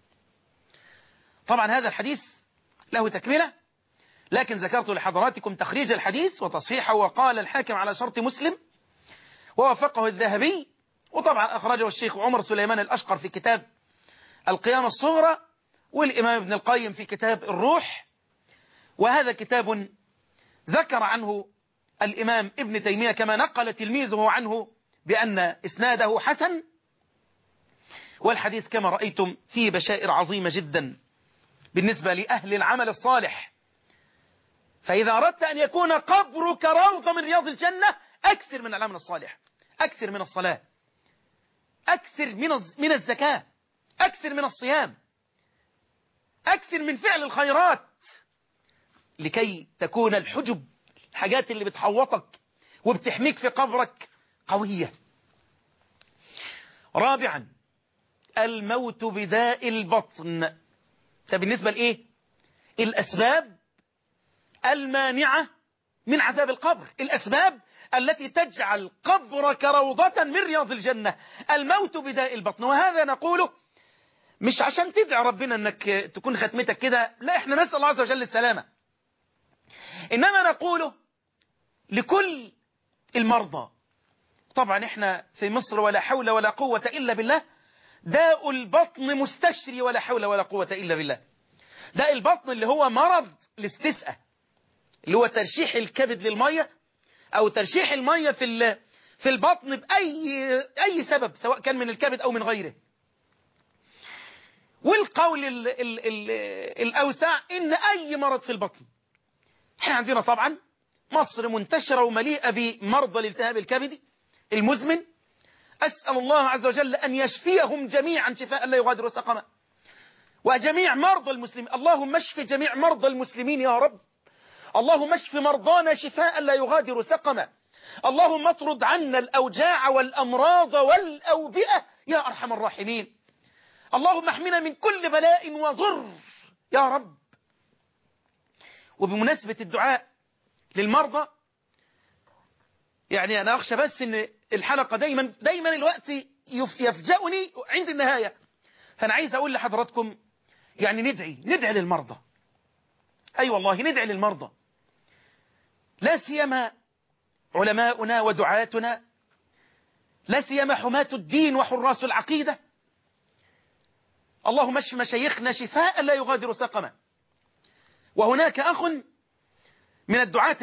طبعا هذا الحديث له تكملة، لكن ذكرت لحضراتكم تخريج الحديث وتصحيحه، وقال الحاكم على شرط مسلم ووافقه الذهبي، وطبعا أخرجه الشيخ عمر سليمان الأشقر في كتاب القيامة الصغرى، والإمام ابن القيم في كتاب الروح. وهذا كتاب ذكر عنه الإمام ابن تيمية كما نقل تلميذه عنه بأن إسناده حسن، والحديث كما رأيتم فيه بشائر عظيمة جدا بالنسبة لأهل العمل الصالح. فإذا أردت أن يكون قبرك روضة من رياض الجنة، أكثر من العمل الصالح، أكثر من الصلاة، أكثر من الزكاة، أكثر من الصيام، أكثر من فعل الخيرات، لكي تكون الحجب، الحاجات اللي بتحوطك وبتحميك في قبرك، قوية. رابعا، الموت بداء البطن. ده بالنسبة لإيه؟ الأسباب المانعة من عذاب القبر، الأسباب التي تجعل قبرك روضة من رياض الجنة، الموت بداء البطن. وهذا نقوله مش عشان تدعي ربنا أنك تكون ختمتك كده، لا، احنا نسأل الله عز وجل السلامة، إنما نقوله لكل المرضى. طبعا احنا في مصر ولا حول ولا قوة إلا بالله، داء البطن مستشري ولا حول ولا قوة إلا بالله. داء البطن اللي هو مرض الاستسقاء، اللي هو ترشيح الكبد للمية أو ترشيح المية في البطن بأي سبب، سواء كان من الكبد أو من غيره. والقول الأوسع إن أي مرض في البطن. احنا عندنا طبعا مصر منتشرة ومليئة بمرضى الالتهاب الكبدي المزمن، أسأل الله عز وجل أن يشفيهم جميعا شفاء لا يغادر سقما، وجميع مرضى المسلمين. اللهم اشف جميع مرضى المسلمين يا رب، اللهم اشف مرضانا شفاء لا يغادر سقما، اللهم اطرد عنا الأوجاع والأمراض والأوبئة يا أرحم الراحمين، اللهم احمنا من كل بلاء وضر يا رب. وبمناسبة الدعاء للمرضى، يعني أنا أخشى بس أن الحلقة دايما الوقت يفجأني عند النهاية، فأنا عايز أقول لحضراتكم يعني ندعي للمرضى. أي والله ندعي للمرضى، لا سيما علماؤنا ودعاتنا، لا سيما حماة الدين وحراس العقيدة. اللهم اشف مشايخنا شفاء لا يغادر سقما. وهناك أخ من الدعاة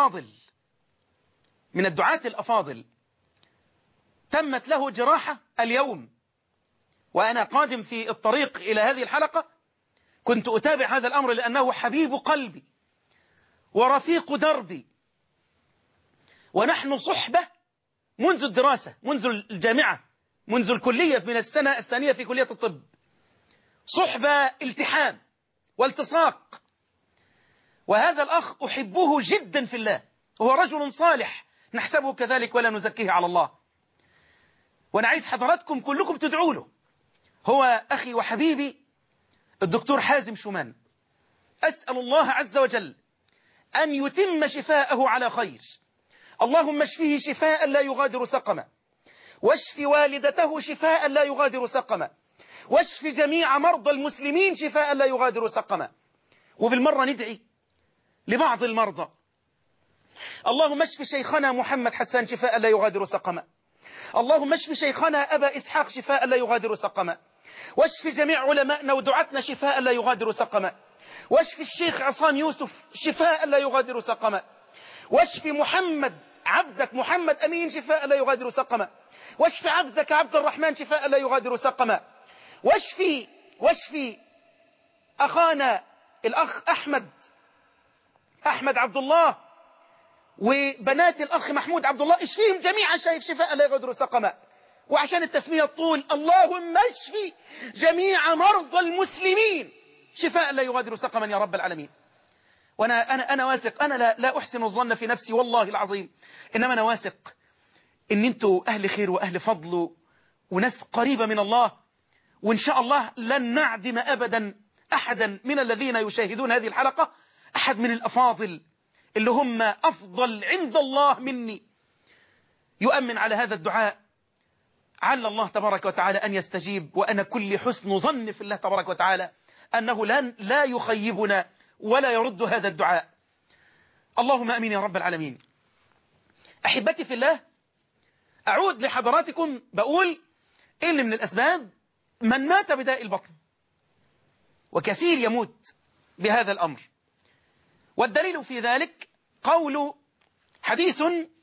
الأفاضل تمت له جراحة اليوم، وأنا قادم في الطريق إلى هذه الحلقة كنت أتابع هذا الأمر، لأنه حبيب قلبي ورفيق دربي، ونحن صحبة منذ الدراسة، منذ الجامعة، منذ الكلية من السنة الثانية في كلية الطب، صحبة التحام والتصاق. وهذا الأخ أحبه جدا في الله، وهو رجل صالح نحسبه كذلك ولا نزكيه على الله، وأنا عايز حضراتكم كلكم تدعوا له. هو أخي وحبيبي الدكتور حازم شومان، أسأل الله عز وجل أن يتم شفاءه على خير. اللهم اشفيه شفاء لا يغادر سقما، واشف والدته شفاء لا يغادر سقما، واشف جميع مرضى المسلمين شفاء لا يغادر سقما. وبالمرة ندعي لبعض المرضى. اللهم اشف شيخنا محمد حسان شفاء لا يغادر سقما، اللهم اشف شيخنا أبا إسحاق شفاء لا يغادر سقما، واشف جميع علمائنا ودعاتنا شفاء لا يغادر سقما، واشف الشيخ عصام يوسف شفاء لا يغادر سقما، واشف عبدك محمد أمين شفاء لا يغادر سقما، واشف عبدك عبد الرحمن شفاء لا يغادر سقما، واشف أخانا الأخ أحمد عبد الله وبنات الأخ محمود عبد الله، اشفيهم جميعا شفاء لا يغادر سقما. وعشان التسمية الطول، اللهم اشفي جميع مرضى المسلمين شفاء لا يغادر سقما يا رب العالمين. وأنا واثق، أنا لا أحسن الظن في نفسي والله العظيم، إنما أنا واثق إن أنتوا أهل خير وأهل فضل وناس قريبة من الله، وإن شاء الله لن نعدم أبدا أحدا من الذين يشاهدون هذه الحلقة، أحد من الأفاضل اللي هم أفضل عند الله مني يؤمن على هذا الدعاء، عل الله تبارك وتعالى أن يستجيب، وأنا كل حسن ظن في الله تبارك وتعالى أنه لا يخيبنا ولا يرد هذا الدعاء. اللهم أمين يا رب العالمين. أحبتي في الله، أعود لحضراتكم بقول إن من الأسباب من مات بداء البطن، وكثير يموت بهذا الأمر، والدليل في ذلك قول حديث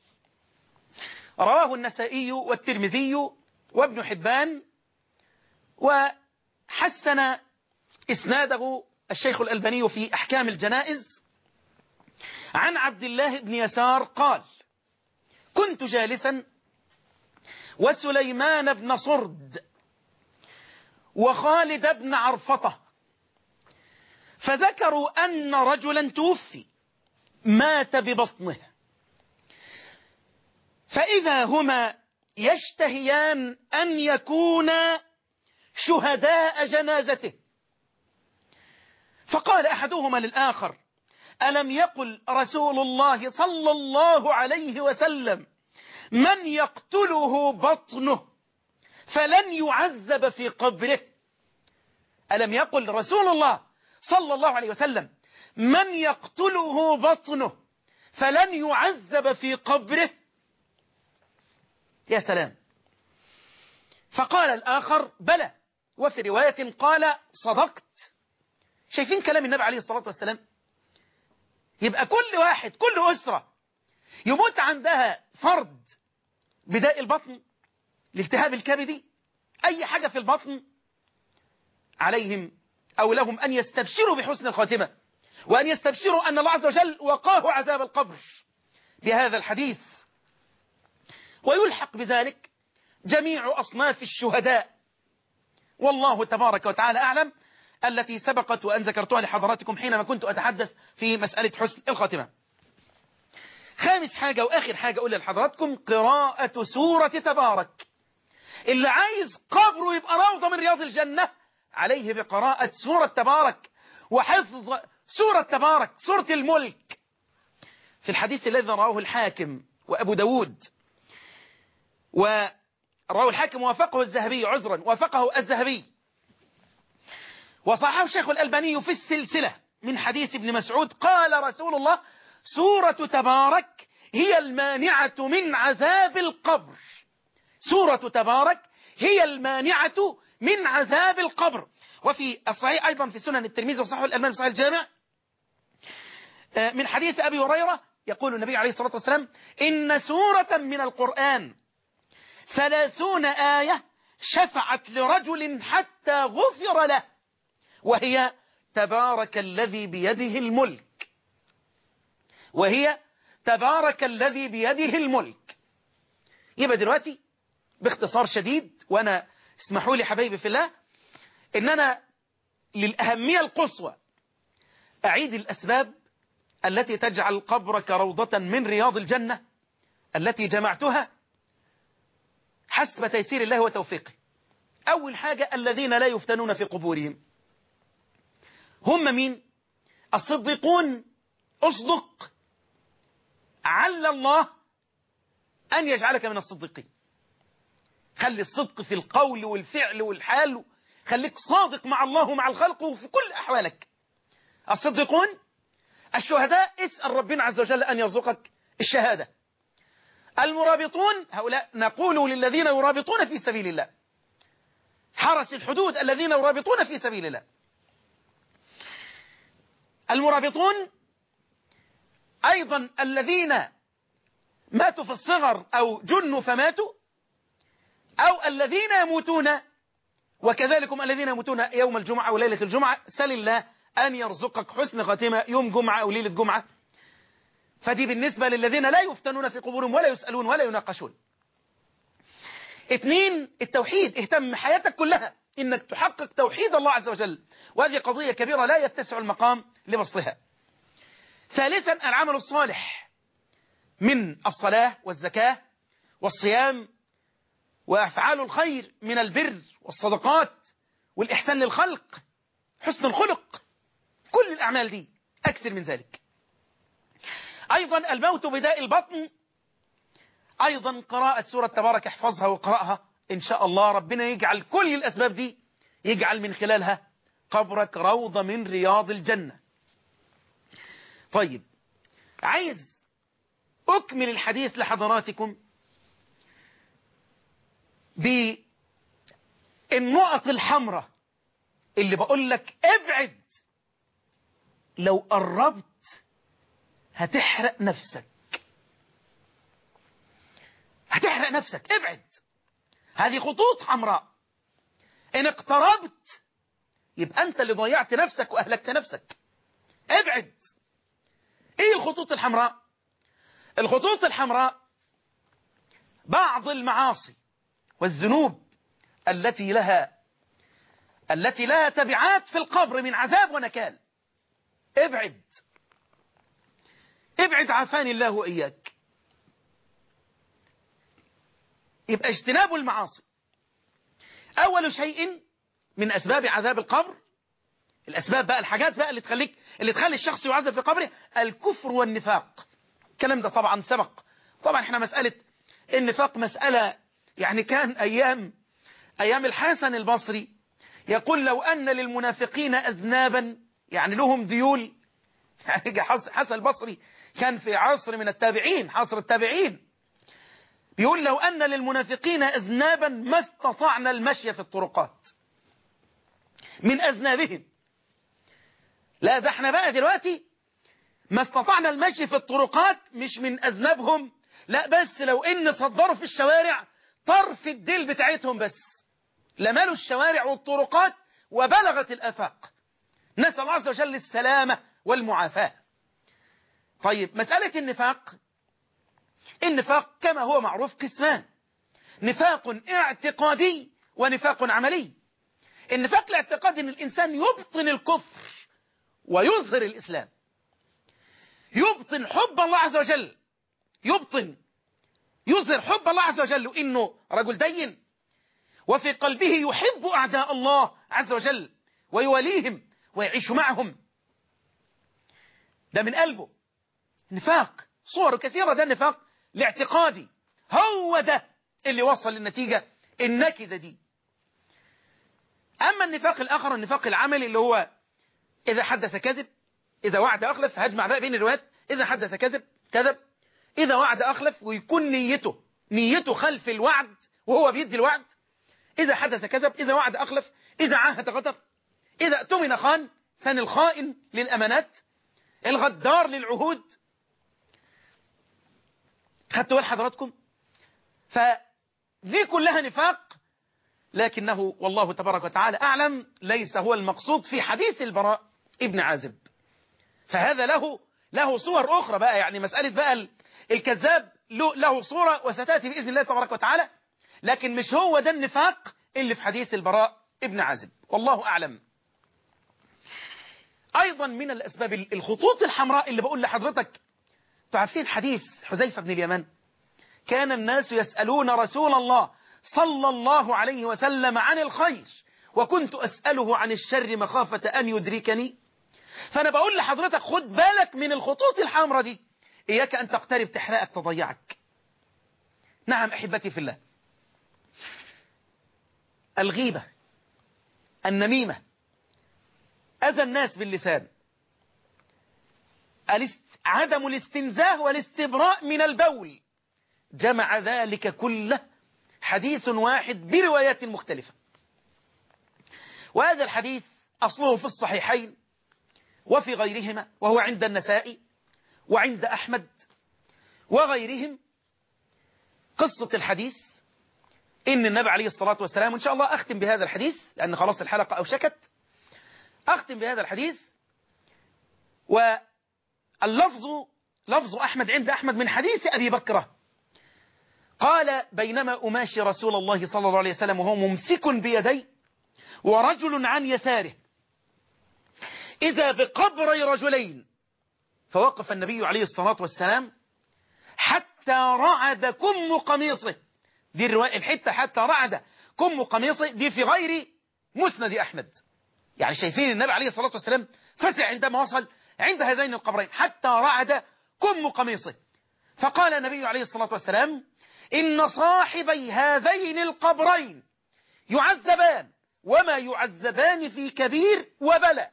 رواه النسائي والترمذي وابن حبان، وحسن إسناده الشيخ الألباني في أحكام الجنائز، عن عبد الله بن يسار قال: كنت جالسا وسليمان بن صرد وخالد بن عرفطة، فذكروا أن رجلا توفي مات ببطنه، فإذا هما يشتهيان أن يكونا شهداء جنازته، فقال أحدهما للآخر: ألم يقل رسول الله صلى الله عليه وسلم: من يقتله بطنه فلن يعذب في قبره؟ ألم يقل رسول الله صلى الله عليه وسلم: من يقتله بطنه فلن يعذب في قبره؟ يا سلام. فقال الآخر: بلى، وفي رواية قال: صدقت. شايفين كلام النبي عليه الصلاة والسلام؟ يبقى كل واحد، كل أسرة يموت عندها فرد بداء البطن، الالتهاب الكبدي، أي حاجة في البطن، عليهم أو لهم أن يستبشروا بحسن الخاتمة، وأن يستبشروا أن الله عز وجل وقاه عذاب القبر بهذا الحديث. ويلحق بذلك جميع أصناف الشهداء، والله تبارك وتعالى أعلم، التي سبقت وأن ذكرتها لحضراتكم حينما كنت أتحدث في مسألة حسن الخاتمة. خامس حاجة وآخر حاجة أقول لحضراتكم: قراءة سورة تبارك. اللي عايز قبره يبقى روضة من رياض الجنة عليه بقراءة سورة تبارك وحفظ سورة تبارك، سورة الملك. في الحديث الذي رواه الحاكم وأبو داود، ورواه الحاكم وافقه الذهبي، عذرا وافقه الذهبي، وصححه الشيخ الألباني في السلسلة من حديث ابن مسعود، قال رسول الله: سورة تبارك هي المانعة من عذاب القبر. سورة تبارك هي المانعة من عذاب القبر. وفي الصحيح أيضا في سنن الترمذي وصححه الألباني في صحيح الجامع من حديث أبي هريرة، يقول النبي عليه الصلاة والسلام: إن سورة من القرآن 30 آية شفعت لرجل حتى غفر له، وهي تبارك الذي بيده الملك، وهي تبارك الذي بيده الملك. يبقى دلوقتي باختصار شديد، وأنا اسمحوا لي حبايبي في الله إن أنا للأهمية القصوى أعيد الأسباب التي تجعل قبرك روضة من رياض الجنة، التي جمعتها حسب تيسير الله وتوفيقه. أول حاجة: الذين لا يفتنون في قبورهم. هم مين؟ الصديقون. اصدق عل الله أن يجعلك من الصديقين. خلي الصدق في القول والفعل والحال، خليك صادق مع الله ومع الخلق وفي كل أحوالك. الصديقون. الشهداء، اسأل ربنا عز وجل أن يرزقك الشهادة. المرابطون، هؤلاء نقول للذين يرابطون في سبيل الله، حرس الحدود الذين يرابطون في سبيل الله. المرابطون أيضا الذين ماتوا في الصغر أو جنوا فماتوا، أو الذين يموتون، وكذلكم الذين يموتون يوم الجمعة وليلة الجمعة. سل الله أن يرزقك حسن خاتمة يوم جمعة أو ليلة جمعة. فدي بالنسبة للذين لا يفتنون في قبورهم ولا يسألون ولا يناقشون. 2: التوحيد. اهتم حياتك كلها إنك تحقق توحيد الله عز وجل، وهذه قضية كبيرة لا يتسع المقام لبسطها. ثالثا العمل الصالح من الصلاة والزكاة والصيام وأفعال الخير من البر والصدقات والإحسان للخلق، حسن الخلق، كل الأعمال دي أكثر من ذلك. أيضا الموت بداء البطن، أيضا قراءة سورة تبارك، احفظها واقرأها إن شاء الله، ربنا يجعل كل الأسباب دي يجعل من خلالها قبرك روضة من رياض الجنة. طيب، عايز أكمل الحديث لحضراتكم بالنقط الحمراء اللي بقول لك ابعد، لو قربت هتحرق نفسك، هتحرق نفسك، ابعد. هذه خطوط حمراء، إن اقتربت يبقى أنت اللي ضيعت نفسك وأهلكت نفسك. ابعد. إيه الخطوط الحمراء؟ الخطوط الحمراء بعض المعاصي والذنوب التي لها تبعات في القبر من عذاب ونكال. ابعد، ابعد، عافاني الله وإياك. يبقى اجتناب المعاصي أول شيء من أسباب عذاب القبر. الأسباب بقى، الحاجات بقى اللي تخلي الشخص يعذب في قبره، الكفر والنفاق. الكلام ده طبعا سبق. طبعا احنا مسألة النفاق مسألة يعني كان أيام الحسن البصري يقول لو أن للمنافقين أذنابا، يعني لهم ذيول. يعني حسن البصري كان في عصر من التابعين، عصر التابعين، بيقول لو أن للمنافقين أذنابا ما استطعنا المشي في الطرقات من أذنابهم. لا، ده احنا بقى دلوقتي ما استطعنا المشي في الطرقات مش من أذنابهم، لا، بس لو إن صدروا في الشوارع طرف الديل بتاعتهم بس لمالوا الشوارع والطرقات وبلغت الآفاق. نسأل الله عز وجل السلامة والمعافاة. طيب، مسألة النفاق كما هو معروف قسمان: نفاق اعتقادي ونفاق عملي. النفاق الاعتقادي ان الإنسان يبطن الكفر ويظهر الإسلام، يبطن حب الله عز وجل، يظهر حب الله عز وجل وإنه رجل دين، وفي قلبه يحب أعداء الله عز وجل ويوليهم ويعيش معهم. ده من قلبه نفاق، صور كثيرة. ده النفاق الاعتقادي، هو ده اللي وصل للنتيجة النكدة دي. أما النفاق الآخر، النفاق العملي، اللي هو إذا حدث كذب، إذا وعد أخلف. هجمع بقى بين الروايات: إذا حدث كذب، إذا وعد أخلف، ويكون نيته خلف الوعد وهو بيدي الوعد. إذا حدث كذب، إذا وعد أخلف، إذا عاهد غدر، إذا اؤتمن خان، ثاني الخائن للأمانات، الغدار للعهود. خدتوا بال حضراتكم؟ فدي كلها نفاق، لكنه والله تبارك وتعالى أعلم ليس هو المقصود في حديث البراء ابن عازب. فهذا له صور أخرى بقى، يعني مسألة بقى الكذاب له صورة وستأتي بإذن الله تبارك وتعالى، لكن مش هو ده النفاق اللي في حديث البراء ابن عازب، والله أعلم. أيضا من الأسباب الخطوط الحمراء اللي بقول لحضرتك، تعرفين حديث حذيفة بن اليمان: كان الناس يسألون رسول الله صلى الله عليه وسلم عن الخير وكنت أسأله عن الشر مخافة أن يدركني. فأنا بقول لحضرتك خد بالك من الخطوط الحمراء دي، إياك أن تقترب تحرقك تضيعك. نعم أحبتي في الله، الغيبة، النميمة، أذى الناس باللسان، عدم الاستنزاه والاستبراء من البول، جمع ذلك كله حديث واحد بروايات مختلفة. وهذا الحديث أصله في الصحيحين وفي غيرهما، وهو عند النسائي وعند أحمد وغيرهم. قصة الحديث إن النبي عليه الصلاة والسلام، وإن شاء الله أختم بهذا الحديث لأن خلاص الحلقة أوشكت، أختم بهذا الحديث. واللفظ لفظ أحمد عند أحمد من حديث أبي بكرة قال: بينما أماشي رسول الله صلى الله عليه وسلم وهو ممسك بيدي ورجل عن يساره، إذا بقبري رجلين فوقف النبي عليه الصلاة والسلام حتى رعد كم قميصه. دي الرواية الحتة حتى رعد كم قميصه، دي في غير مسند أحمد. يعني شايفين النبي عليه الصلاة والسلام فزع عندما وصل عند هذين القبرين حتى رعد كم قميصه. فقال النبي عليه الصلاة والسلام: إن صاحبي هذين القبرين يعذبان وما يعذبان في كبير وبلى.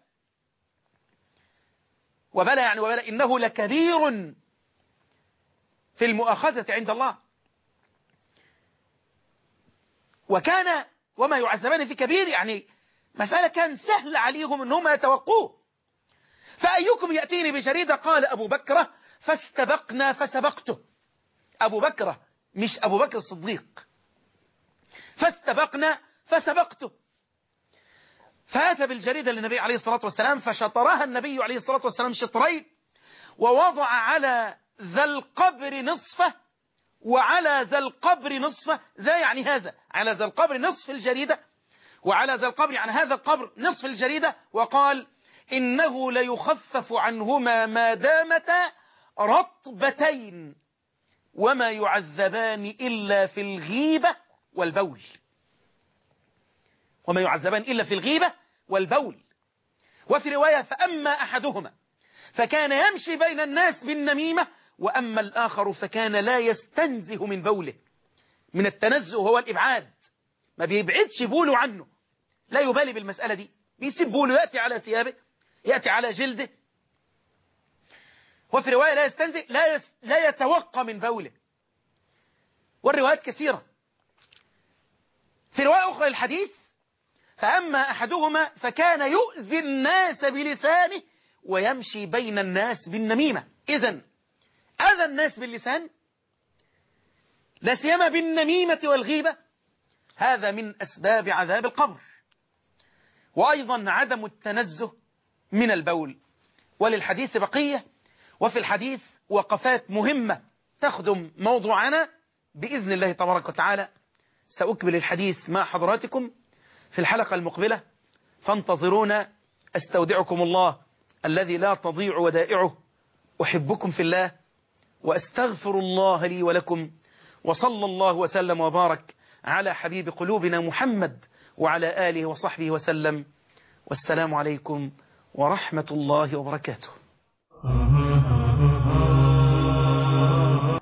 وبلى يعني وبلى، إنه لكبير في المؤاخذة عند الله. وكان وما يعذبان في كبير يعني مسألة كان سهل عليهم أنهم يتوقوه. فأيكم يأتيني بجريدة؟ قال أبو بكر فاستبقنا فسبقته. أبو بكر مش أبو بكر الصديق. فاستبقنا فسبقته. فأتى بالجريدة للنبي عليه الصلاة والسلام فشطرها النبي عليه الصلاة والسلام شطرين، ووضع على ذا القبر نصفه وعلى ذا القبر نصفه. ذا يعني هذا، على ذا القبر نصف الجريدة وعلى ذا القبر يعني هذا القبر نصف الجريدة. وقال: إنه ليخفف عنهما ما دامتا رطبتين وما يعذبان إلا في الغيبة والبول. وما يعذبان إلا في الغيبة والبول. وفي رواية: فأما أحدهما فكان يمشي بين الناس بالنميمة، وأما الآخر فكان لا يستنزه من بوله. من التنزه هو الإبعاد، ما بيبعدش بوله عنه، لا يبالي بالمسألة دي، بيسيب بوله يأتي على ثيابه يأتي على جلده. وفي رواية لا يستنزه لا يتوقى من بوله. والروايات كثيرة. في رواية أخرى للحديث: فأما أحدهما فكان يؤذي الناس بلسانه ويمشي بين الناس بالنميمة. إذن أذى الناس باللسان لا سيما بالنميمة والغيبة هذا من أسباب عذاب القبر. وأيضا عدم التنزه من البول. وللحديث بقية، وفي الحديث وقفات مهمة تخدم موضوعنا بإذن الله تبارك وتعالى. سأكمل الحديث مع حضراتكم في الحلقة المقبلة، فانتظرونا. أستودعكم الله الذي لا تضيع ودائعه. أحبكم في الله وأستغفر الله لي ولكم، وصلى الله وسلم وبارك على حبيب قلوبنا محمد وعلى آله وصحبه وسلم. والسلام عليكم ورحمة الله وبركاته.